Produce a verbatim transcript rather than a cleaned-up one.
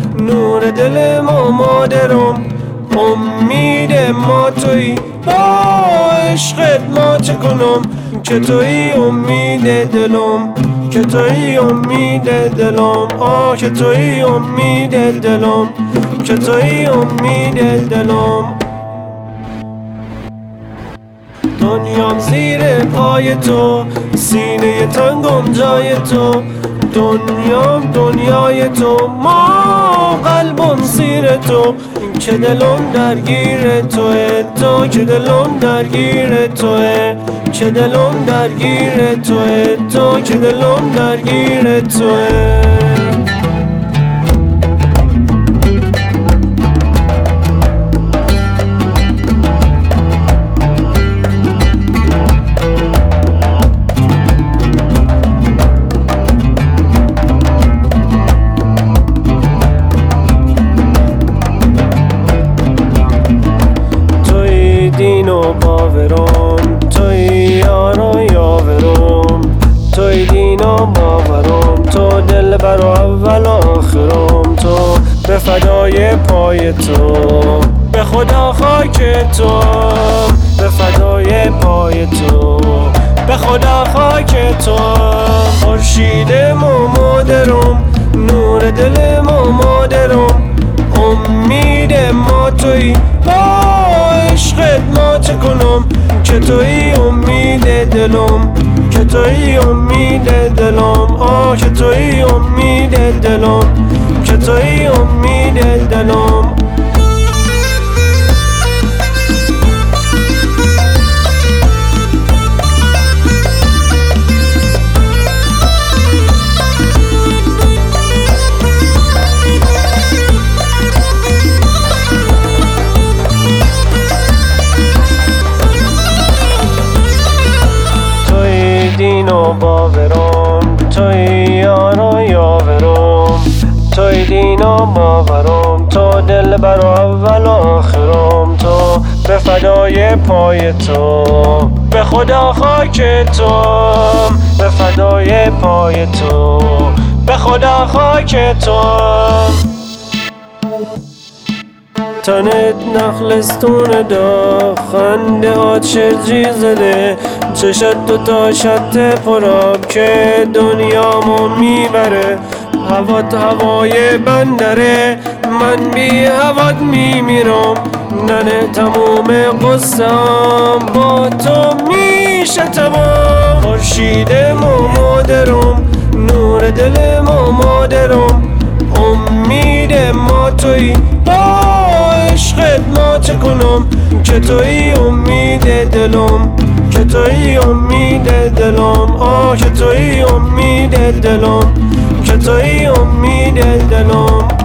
نور دل ما مادرم، امید ما تویی، با عشقت ما چه کنم که تویی امید دلم، که تویی امید دلم، آه که تویی امید دلم، که تویی امید دلم. دنیام زیر پای تو، سینه تنگم جای تو، دنیام دنیای تو، ما قلبم زیر تو، که دلم درگیر توه، تو که دلم درگیر توه، که دلم درگیر توه، تو که دلم درگیر توه. دین و باورم، توی یار و یاورم، توی دین و باورم، تو دلبر و اول آخرم، تو به فدای پای تو، به خدا خاک تو، به فدای پای تو، به خدا خاک تو. خورشید ما مادرم، نور دل ما مادرم، امید ما تویی، با عشقت ما چه کنم که تویی امید دلم، که تویی امید دلم، آه که تویی امید دلم، که تویی امید دلم. دین و باورم، توی یار و یاورم، توی دین و باورم، تو دلبر و اول آخرم، تو به فدای پای تو، به خدا خاک تو، به فدای پای تو، به خدا خاک تو. تنت نخلستون دا، خنده آتشجی زده، چشت دو تا شط پراب که دنیامو میبره، هوات هوای بندره، من بی هوات میمیرم، ننه تموم قصم با تو میشه تمام. خورشید ما مادرم، نور دل ما مادرم، امید ما تویی، با عشقت ما چه کنم که تویی امید دلم، که تویی امید دلم، آه که تویی امید دلم، که تویی امید دلم.